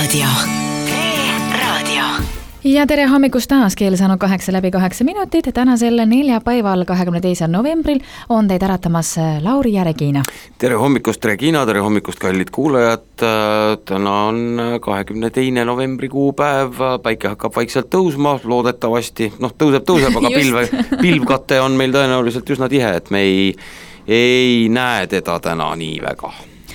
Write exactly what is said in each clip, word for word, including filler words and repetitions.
Raadio. Raadio. Ja tere hommikust taas, keel saanud kaheksa läbi kaheksa minutit. Tänasel neljapäeval kahekümne teisel novembril on teid äratamas Lauri ja Regina. Tere hommikust Regina, tere hommikust kallid kuulajad. Täna on kahekümne teine novembri kuupäev, päike hakkab vaikselt tõusma, loodetavasti, noh tõuseb, tõuseb, aga pilve, pilvkate on meil tõenäoliselt üsna tihe, et me ei, ei näe teda täna nii väga.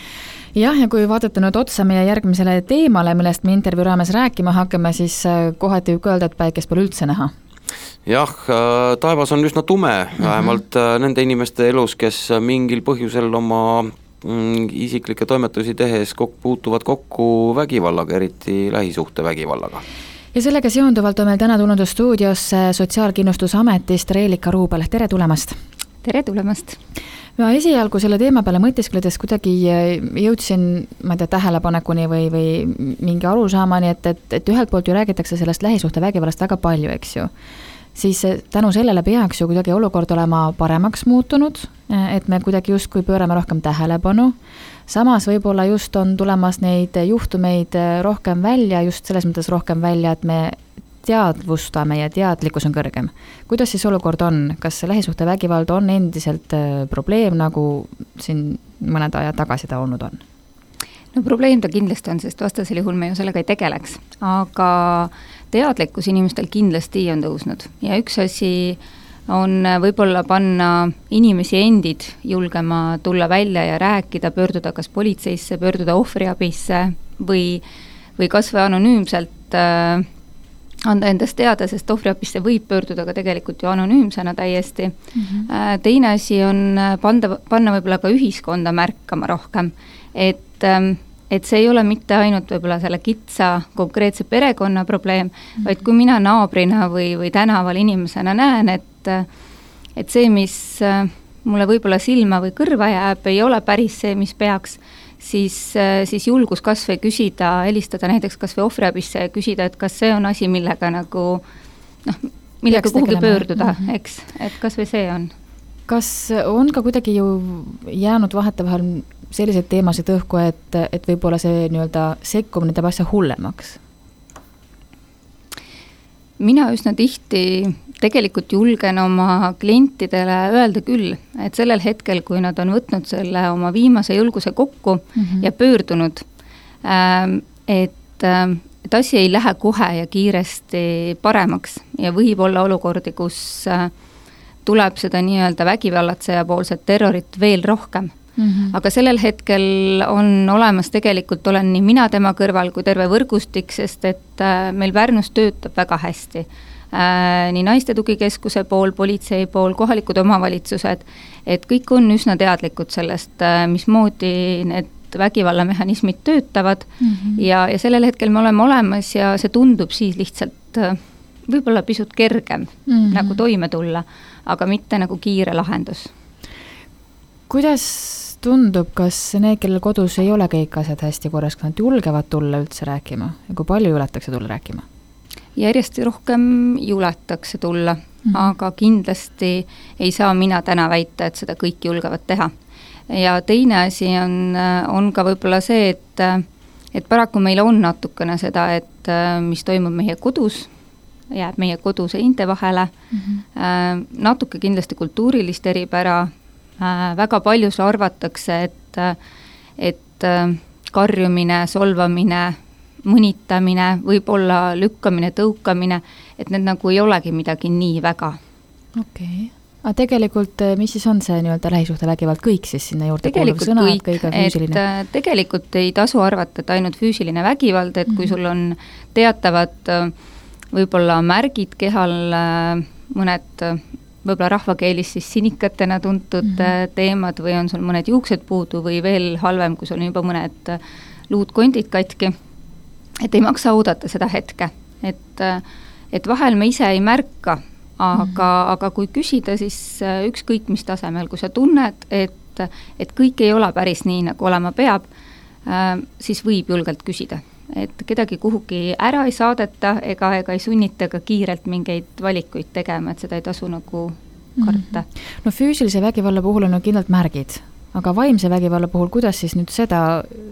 Jah, ja kui vaadata nüüd otsa meie järgmisele teemale, millest me intervjuu raames rääkima hakkame, siis kohati võib öelda, et päikest pole üldse näha. Jah, taevas on üsna tume, mm-hmm. vähemalt nende inimeste elus, kes mingil põhjusel oma mm, isiklikke toimetusi tehes kok- puutuvad kokku vägivallaga, eriti lähisuhte vägivallaga. Ja sellega seonduvalt on meil täna tulnud stuudiosse Sotsiaalkindlustusametist Reelika Ruubel. Tere tulemast! Tere tulemast! Ma esialgu selle teema peale mõtiskledes kuidagi jõudsin, ma ei tea, tähelepanekuni või, või mingi arusaamani, et, et, et ühelt poolt ju räägitakse sellest lähisuhte vägivallast väga palju, eks ju. Siis tänu sellele peaks ju kuidagi olukord olema paremaks muutunud, et me kuidagi justkui pöörame rohkem tähelepanu. Samas võib-olla just on tulemas neid juhtumeid rohkem välja, just selles mõttes rohkem välja, et me teadvustame ja teadlikkus on kõrgem. Kuidas siis olukord on? Kas lähisuhte vägivald on endiselt probleem, nagu siin mõned ajad tagasi ta olnud on? No probleem ta kindlasti on, sest vastasel juhul me ju sellega ei tegeleks. Aga teadlikkus inimestel kindlasti on tõusnud. Ja üks asi on võib-olla panna inimesi endid julgema tulla välja ja rääkida, pöörduda kas politseisse, pöörduda ohvriabisse või, või kas või anonüümselt äh, anda endast teada, sest ohvriabisse võib pöörduda ka tegelikult ju anonüümsena täiesti. Mm-hmm. Teine asi on panda, panna võib-olla ka ühiskonda märkama rohkem, et, et see ei ole mitte ainult võib-olla selle kitsa konkreetse perekonna probleem, mm-hmm. vaid kui mina naabrina või, või tänaval inimesena näen, et, et see, mis mulle võib-olla silma või kõrva jääb, ei ole päris see, mis peaks, siis, siis julgus kas või küsida, helistada näiteks kas või ohvriabisse ja küsida, et kas see on asi, millega nagu, noh, millega Peaks kuhugi tegelema. pöörduda, Mm-hmm. eks, et kas või see on. Kas on ka kuidagi ju jäänud vahetevahel selliseid teemasid õhku, et, et võib-olla see nii-öelda sekkumine teeb asja hullemaks? Mina üsna tihti tegelikult julgen oma klientidele öelda küll, et sellel hetkel, kui nad on võtnud selle oma viimase julguse kokku mm-hmm. ja pöördunud, et, et asi ei lähe kohe ja kiiresti paremaks ja võib olla olukordi, kus tuleb seda nii-öelda vägivallatseja poolset terrorit veel rohkem. Mm-hmm. Aga sellel hetkel on olemas tegelikult, olen nii mina tema kõrval kui terve võrgustik, sest et meil Pärnus töötab väga hästi. Nii naiste tugikeskuse pool, politsei pool, kohalikud omavalitsused, et kõik on üsna teadlikud sellest, mismoodi need vägivallamehhanismid töötavad mm-hmm. ja, ja sellel hetkel me oleme olemas ja see tundub siis lihtsalt võib-olla pisut kergem mm-hmm. nagu toime tulla, aga mitte nagu kiire lahendus. Kuidas tundub, kas need, kellel kodus ei ole kõik asjad hästi korras, kas nad julgevad tulla üldse rääkima ja kui palju juletakse tulla rääkima? Järjest rohkem juletakse tulla, mm-hmm. aga kindlasti ei saa mina täna väita, et seda kõik julgevad teha. Ja teine asi on, on ka võib-olla see, et, et paraku meil on natukene seda, et mis toimub meie kodus, jääb meie koduse inte vahele, mm-hmm. natuke kindlasti kultuurilist eripära, väga palju arvatakse, et, et karjumine, solvamine, mõnitamine, võib-olla lükkamine, tõukamine, et need nagu ei olegi midagi nii väga. Okei. Okay. Aga tegelikult, mis siis on see nii-öelda lähisuhte vägivald, kõik siis sinna juurde tegelikult kuuluv sõna, kõik, kõige füüsiline? et tegelikult ei tasu arvata, et ainult füüsiline vägivald, et kui sul on teatavad võib-olla märgid kehal, mõned võib-olla rahvakeelis siis sinikatena tuntud mm-hmm. teemad või on sul mõned juuksed puudu või veel halvem, kui sul on juba mõned luudkondid katki, et ei maksa oodata seda hetke, et, et vahel me ise ei märka, aga, mm-hmm. aga kui küsida, siis ükskõik mis tasemel, kui sa tunned, et, et kõik ei ole päris nii, nagu olema peab, siis võib julgelt küsida. Et kedagi kuhugi ära ei saadeta ega, ega ei sunnita ka kiirelt mingeid valikuid tegema, et seda ei tasu nagu karta. Mm-hmm. No füüsilise vägivalla puhul on ju kindlalt märgid, aga vaimse vägivalla puhul, kuidas siis nüüd seda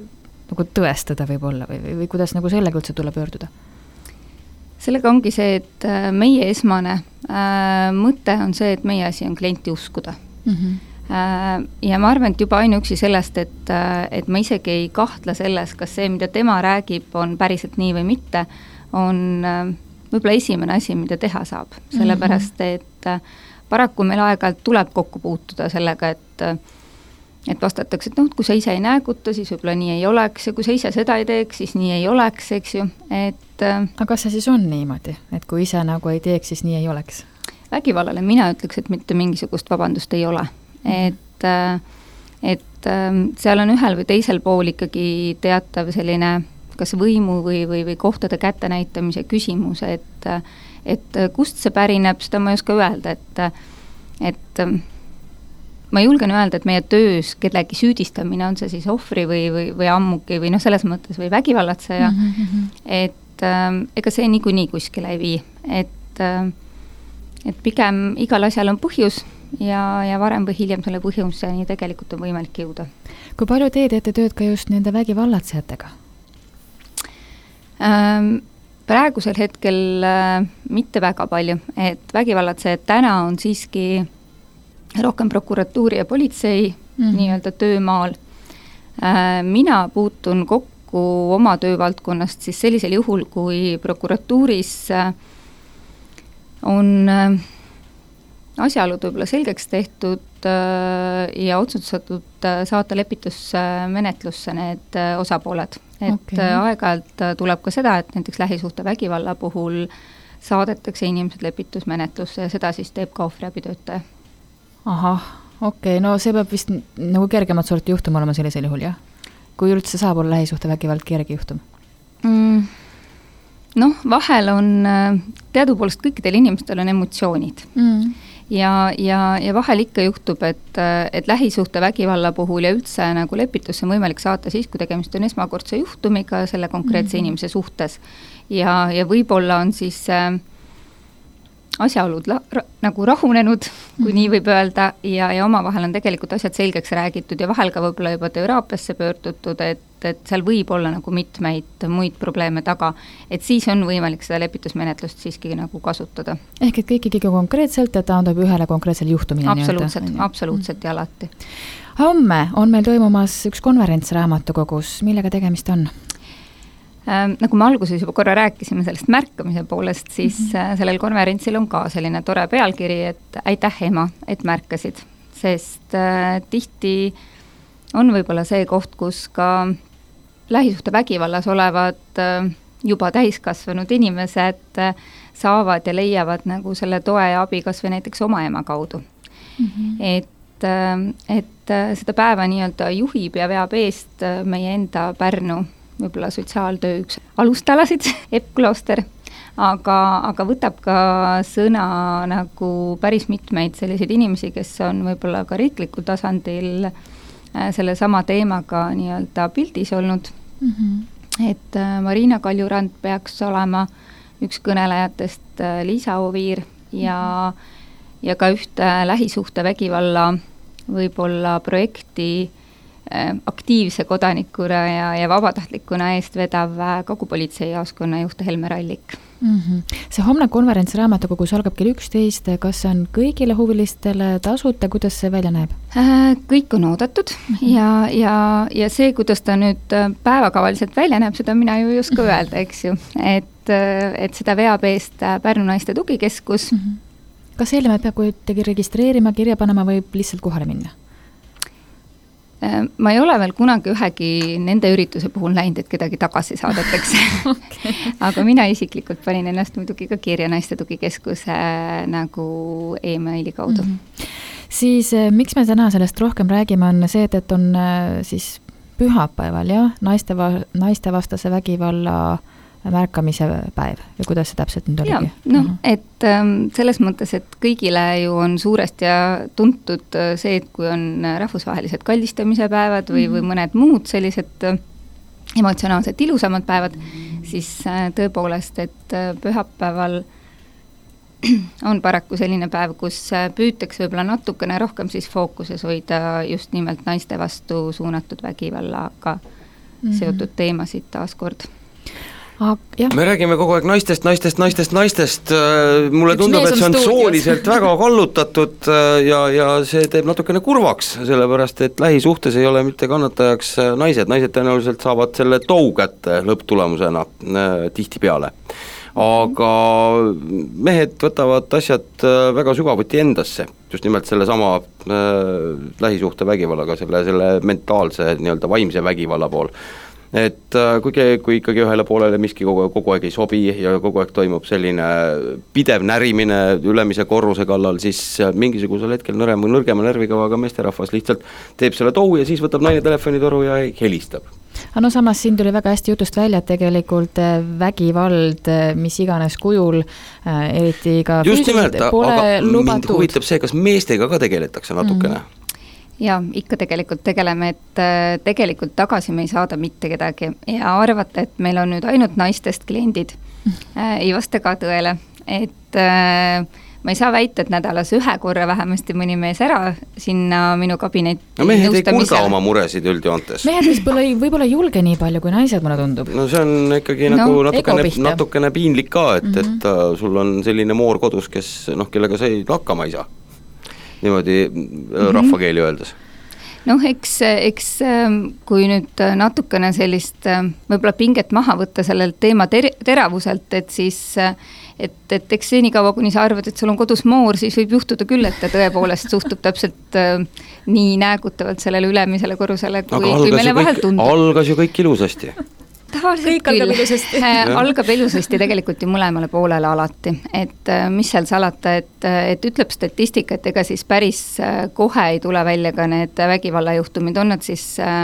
nagu tõestada võib-olla või, või, või kuidas nagu sellega üldse tuleb pöörduda? Sellega ongi see, et meie esmane äh, mõte on see, et meie asi on klienti uskuda. Mm -hmm. äh, ja ma arvan, et juba ainuüksi sellest, et, et ma isegi ei kahtle selles, kas see, mida tema räägib, on päriselt nii või mitte, on äh, võib-olla esimene asi, mida teha saab. Sellepärast, et äh, paraku meil aeg-ajalt tuleb kokku puutuda sellega, et äh, et vastatakse, et noh, kui sa ise ei nääguta, siis võib-olla nii ei oleks ja kui sa ise seda ei teeks, siis nii ei oleks, eks ju, et aga kas see siis on niimoodi, et kui ise nagu ei teeks, siis nii ei oleks? Vägivallale mina ütleks, et mitte mingisugust vabandust ei ole. Et, et seal on ühel või teisel pool ikkagi teatav selline kas võimu või, või, või kohtade kätte näitamise küsimus, et, et kust see pärineb, seda ma ei oska öelda, et, et ma julgen öelda, et meie töös kellegi süüdistamine, on see siis ohvri või, või, või ammuki või noh, selles mõttes või vägivallatseja, mm -hmm. et äh, ega see niikuinii kuskile ei vii, et, äh, et pigem igal asjal on põhjus ja, ja varem või hiljem selle põhjuseni tegelikult on võimalik jõuda. Kui palju teie teete tööd ka just nende vägivallatsejatega? Ähm, praegusel hetkel äh, mitte väga palju, et vägivallatsejad täna on siiski rohkem prokuratuuri ja politsei mm-hmm. nii-öelda töömaal. Mina puutun kokku oma töövaldkonnast siis sellisel juhul, kui prokuratuuris on asjaolud võib-olla selgeks tehtud ja otsustatud saata lepitusmenetlusse need osapooled. Et okay. aeg-ajalt tuleb ka seda, et näiteks lähisuhte vägivalla puhul saadetakse inimesed lepitusmenetlusse ja seda siis teeb ka ohvriabitöötaja. Ahah, okei, okay. No see peab vist nagu kergemat sorti juhtum olema sellisel juhul, jah? Kui üldse saab olla lähisuhte vägivald kerge juhtum? Mm, noh, vahel on, teadupoolest kõikidel inimestel on emotsioonid. Mm. Ja, ja, ja vahel ikka juhtub, et, et lähisuhte vägivalla puhul ja üldse nagu lepitusse on võimalik saata siis, kui tegemist on esmakordse juhtumiga selle konkreetse mm-hmm. inimese suhtes. Ja, ja võib-olla on siis äh, asjaolud la, ra, nagu rahunenud, kui mm-hmm. nii võib öelda, ja, ja omavahel on tegelikult asjad selgeks räägitud ja vahel ka võib-olla juba teraapiasse pöördutud, et, et seal võib olla nagu mitmeid muid probleeme taga, et siis on võimalik seda lepitusmenetlust siiski nagu kasutada. Ehk et kõik ikkagi konkreetselt ja taandub ühele konkreetsele juhtumine. Absoluutselt, nii-öelda. absoluutselt ja alati. Homme on meil toimumas üks konverents raamatukogus, millega tegemist on? Ähm, nagu me alguses juba korra rääkisime sellest märkamise poolest, siis mm-hmm. sellel konverentsil on ka selline tore pealkiri, et aitäh ema, et märkasid, sest äh, tihti on võib-olla see koht, kus ka lähisuhte vägivallas olevad äh, juba täiskasvanud inimesed äh, saavad ja leiavad nagu selle toe ja abi kas või näiteks oma ema kaudu. Mm-hmm. Et, äh, et äh, seda päeva nii-öelda juhib ja veab eest äh, meie enda Pärnu võib-olla sotsiaaltöö üks alustalasid, Epp Klooster, aga, aga võtab ka sõna nagu päris mitmeid selliseid inimesi, kes on võib-olla ka riiklikul tasandil selle sama teemaga nii-öelda pildis olnud. Mm-hmm. Et Marina Kaljurand peaks olema üks kõnelejatest, Liisa Oviir ja, mm-hmm. ja ka ühte lähisuhte vägivalla võib-olla projekti aktiivse kodanikuna ja, ja vabatahtlikuna eest vedav Kagu-politsei jaoskonna juht Helme Rallik. Mm-hmm. See homne konverents raamatukogus algab kell üksteist, kas see on kõigile huvilistele tasuta, kuidas see välja näeb? Kõik on oodatud mm-hmm. ja, ja, ja see, kuidas ta nüüd päevakavaliselt välja näeb, seda mina ju ei oska öelda, eks ju, et, et seda veab eest Pärnu naiste tugikeskus. Mm-hmm. Kas eelmalt peab kuidagi registreerima, kirja panema või lihtsalt kohale minna? Ma ei ole veel kunagi ühegi nende ürituse puhul näinud, et kedagi tagasi saadetakse. Okay. Aga mina isiklikult panin ennast muidugi ka kirja naiste tugikeskuse nagu e-maili kaudu. Mm-hmm. Siis miks me täna sellest rohkem räägime, on see, et, et on siis pühapäeval ja naiste, va- naiste vastase vägivalla märkamise päev või kuidas see täpselt nüüd oligi? Noh, uh-huh. et ähm, selles mõttes, et kõigile ju on suuresti ja tuntud see, et kui on rahvusvahelised kallistamise päevad või, uh-huh. või mõned muud sellised emotsionaalselt ilusamad päevad, siis äh, tõepoolest, et äh, pühapäeval on paraku selline päev, kus püütakse võib-olla natukene rohkem siis fookuses hoida just nimelt naiste vastu suunatud vägivalla, aga mm-hmm. seotud teemasid taaskord. Me räägime kogu aeg naistest, naistest, naistest, naistest, mulle Üks tundub, et see on sooliselt väga kallutatud ja, ja see teeb natukene kurvaks, sellepärast et lähisuhtes ei ole mitte kannatajaks naised, naised tõenäoliselt saavad selle tou kätte lõpptulemusena tihtipeale. Aga mehed võtavad asjad väga sügavuti endasse, just nimelt selle sama äh, lähisuhte vägivallaga, selle, selle mentaalse, nii-öelda vaimse vägivalla pool. Et kui, kui ikkagi ühele poolele miski kogu, kogu aeg ei sobi ja kogu aeg toimub selline pidev närimine ülemise korruse kallal, siis mingisugusel hetkel nõrema, nõrgema närvikavaga meesterahvas lihtsalt teeb selle tou ja siis võtab naine telefonitoru ja helistab. Aga no samas siin tuli väga hästi jutust välja, et tegelikult vägivald, mis iganes kujul, eriti ka just nimelt, aga lubatud. Mind huvitab see, kas meestega ka tegeletakse natukene mm. ja ikka tegelikult tegeleme, et tegelikult tagasi me ei saada mitte kedagi ja arvata, et meil on nüüd ainult naistest kliendid, äh, ei vasta ka tõele, et äh, ma ei saa väita, et nädalas ühe korra vähemasti mõni mees ära sinna minu kabinetti no mehed ei kurda oma muresid üldjoontes. Mehed võib-olla ei, võib-olla ei julge nii palju, kui naised mulle tundub. No see on ikkagi no, nagu natukene, natukene piinlik ka, et, mm-hmm. et uh, sul on selline moor kodus, kes, noh, kellega sa ei hakkama ei saa. Niimoodi mm-hmm. rahvakeeli öeldes. Noh, eks, eks kui nüüd natukene sellist võib-olla pinget maha võtta sellel teema ter- teravuselt, et siis, et, et eks see nii kaua, kuni sa arvad, et sul on kodus moor, siis võib juhtuda küll, et ta tõepoolest suhtub täpselt nii näägutavalt sellele ülemisele korrusele, kui, kui meile vahel kõik, tundub. Algas ju kõik ilusasti. Tavaliselt küll, algab ilusasti tegelikult ju mõlemale poolele alati, et mis seal salata, et, et ütleb statistika, et ega siis päris kohe ei tule välja ka need vägivallajuhtumid, on nad siis äh,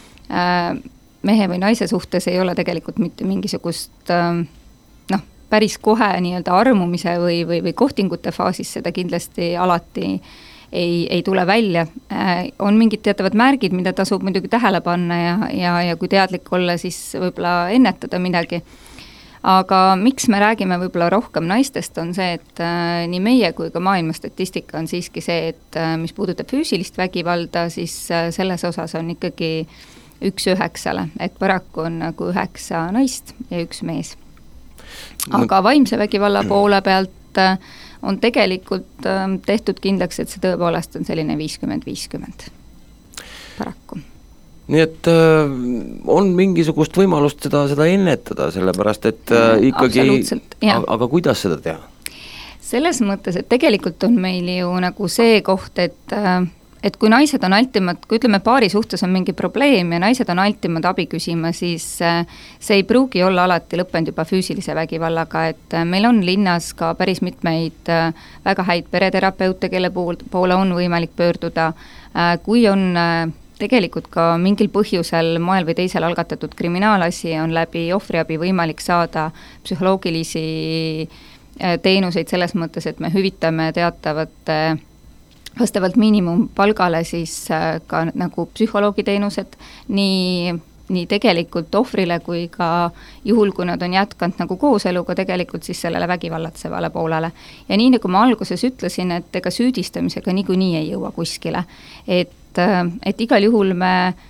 mehe või naise suhtes ei ole tegelikult mitte mingisugust äh, noh, päris kohe nii-öelda armumise või, või, või kohtingute faasis seda kindlasti alati ei, ei tule välja. Äh, on mingid teatavad märgid, mida tasub muidugi tähele panna ja, ja, ja kui teadlik olla, siis võib-olla ennetada midagi. Aga miks me räägime võib-olla rohkem naistest, on see, et äh, nii meie kui ka maailma statistika on siiski see, et äh, mis puudutab füüsilist vägivalda, siis äh, selles osas on ikkagi üks üheksale, et paraku on nagu üheksa naist ja üks mees. Aga vaimse vägivalla poole pealt äh, on tegelikult äh, tehtud kindlaks, et see tõepoolest on selline viiskümmend viiskümmend paraku. Nii et äh, on mingisugust võimalust seda, seda ennetada, sellepärast et äh, ikkagi, aga, aga kuidas seda teha? Selles mõttes, et tegelikult on meil ju nagu see koht, et äh, et kui naised on altimad, kui ütleme paari suhtes on mingi probleem ja naised on altimad abi küsima, siis see ei pruugi olla alati lõppenud juba füüsilise vägivallaga, et meil on linnas ka päris mitmeid väga häid pereterapeute, kelle poole on võimalik pöörduda, kui on tegelikult ka mingil põhjusel moel või teisel algatatud kriminaalasi, on läbi ohvriabi võimalik saada psühholoogilisi teenuseid selles mõttes, et me hüvitame teatavate vastavalt miinimumpalgale siis ka nagu psühholoogiteenused nii, nii tegelikult ohvrile kui ka juhul, kui nad on jätkanud nagu kooseluga tegelikult siis sellele vägivallatsevale poolele. Ja nii nagu ma alguses ütlesin, et ega süüdistamisega niikuinii ei jõua kuskile. Et, et igal juhul me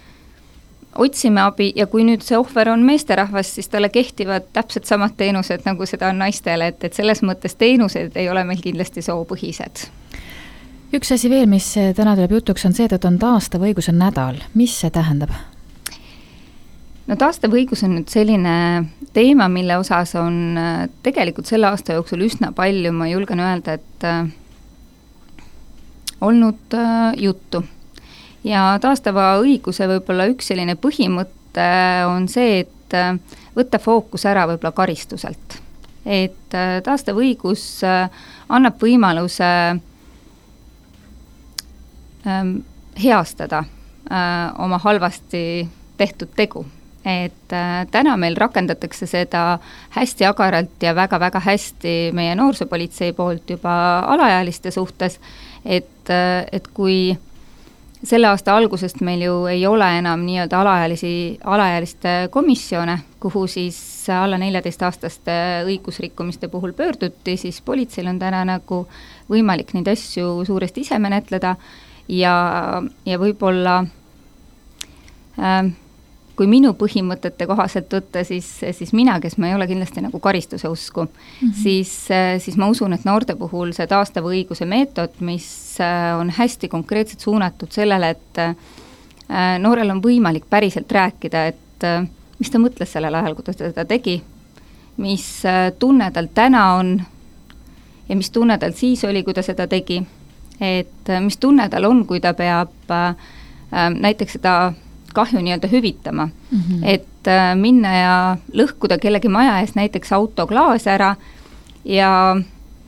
otsime abi ja kui nüüd see ohver on meesterahvas, siis talle kehtivad täpselt samad teenused, nagu seda on naistele, et, et selles mõttes teenused ei ole meil kindlasti soopõhised. Üks asi veel, mis täna tuleb jutuks, on see, et on taastav õiguse nädal. Mis see tähendab? No taastav õigus on nüüd selline teema, mille osas on tegelikult selle aasta jooksul üsna palju, ma julgen öelda, et olnud juttu. Ja taastava õiguse võib-olla üks selline põhimõte on see, et võtta fookus ära võib-olla karistuselt. Et taastav õigus annab võimaluse heastada äh, oma halvasti tehtud tegu. Et äh, täna meil rakendatakse seda hästi agaralt ja väga-väga hästi meie noorsoopolitsei poolt juba alaealiste suhtes, et, äh, et kui selle aasta algusest meil ju ei ole enam nii-öelda alaealisi, alaealiste komisjone, kuhu siis alla neljateistaastaste õigusrikkumiste puhul pöörduti, siis politseil on täna nagu võimalik neid asju suuresti ise menetleda ja, ja võib-olla äh, kui minu põhimõtete kohaselt võtta, siis, siis mina, kes ma ei ole kindlasti nagu karistuse usku, mm -hmm. siis, siis ma usun, et noorte puhul see taastava õiguse meetod, mis on hästi konkreetselt suunatud sellele, et noorel on võimalik päriselt rääkida, et mis ta mõtles sellel ajal, kui ta seda tegi, mis tunne tal täna on ja mis tunne tal siis oli, kui ta seda tegi, et mis tunne tal on, kui ta peab näiteks seda kahju nii-öelda hüvitama, mm -hmm. et minna ja lõhkuda kellegi maja ees näiteks autoklaas ära ja,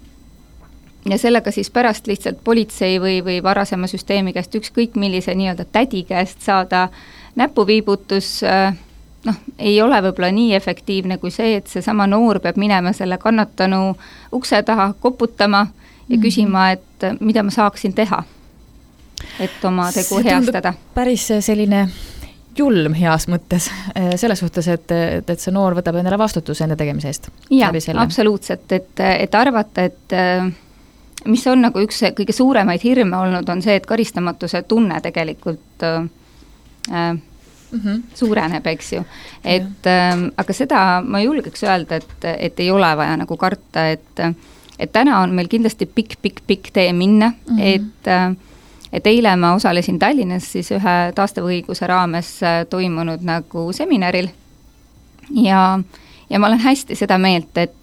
ja sellega siis pärast lihtsalt politsei või, või varasema süsteemi käest ükskõik millise nii-öelda tädi käest saada näpuviibutus, noh, ei ole võib-olla nii efektiivne kui see, et seesama noor peab minema selle kannatanu ukse taha koputama ja mm -hmm. küsima, et mida ma saaksin teha, et oma tegu heastada. Päris selline julm heas mõttes, selles suhtes, et, et, et see noor võtab endale vastutuse enda tegemise eest. Jaa, absoluutselt, et, et arvata, et mis on nagu üks kõige suuremaid hirme olnud, on see, et karistamatuse tunne tegelikult äh, mm -hmm. suureneb, eks ju. Et äh, aga seda ma julgeks öelda, et, et ei ole vaja nagu karta, et, et täna on meil kindlasti pikk, pikk, pikk tee minna, mm -hmm. et äh, et eile ma osalesin Tallinnas siis ühe taastava õiguse raames toimunud nagu seminaril ja, ja ma olen hästi seda meelt, et,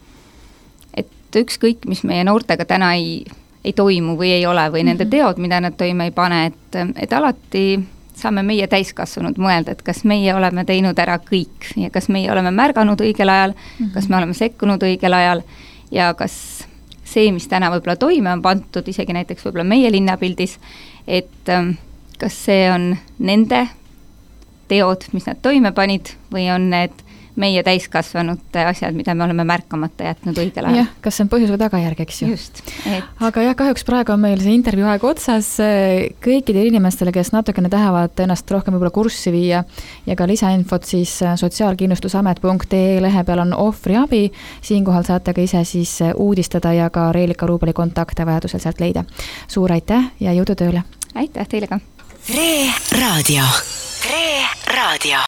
et ükskõik, mis meie noortega täna ei, ei toimu või ei ole või nende teod, mida nad toime ei pane, et, et alati saame meie täiskasvanud mõelda, et kas meie oleme teinud ära kõik ja kas meie oleme märganud õigel ajal, kas me oleme sekkunud õigel ajal ja kas see, mis täna võib-olla toime on pandud, isegi näiteks võib-olla meie linnapildis, et kas see on nende teod, mis nad toime panid või on need meie täiskasvanute asjad, mida me oleme märkamata jätnud õigel ajal. Jah, kas see on põhjus või tagajärg, eks ju. Just. Et... aga jah, kahjuks praegu on meil see intervjuu aeg otsas. Kõikidele inimestele, kes natukene tahavad ennast rohkem võib-olla kurssi viia ja ka lisainfot, siis sotsiaalkindlustusamet punkt ee lehe peal on ohvriabi. Siinkohal saate ka ise siis uudistada ja ka Reelika Ruubeli kontakte vajadusel sealt leida. Suur aitäh ja jõudu tööle! Aitäh teile ka! Re Raadio. Re Raadio.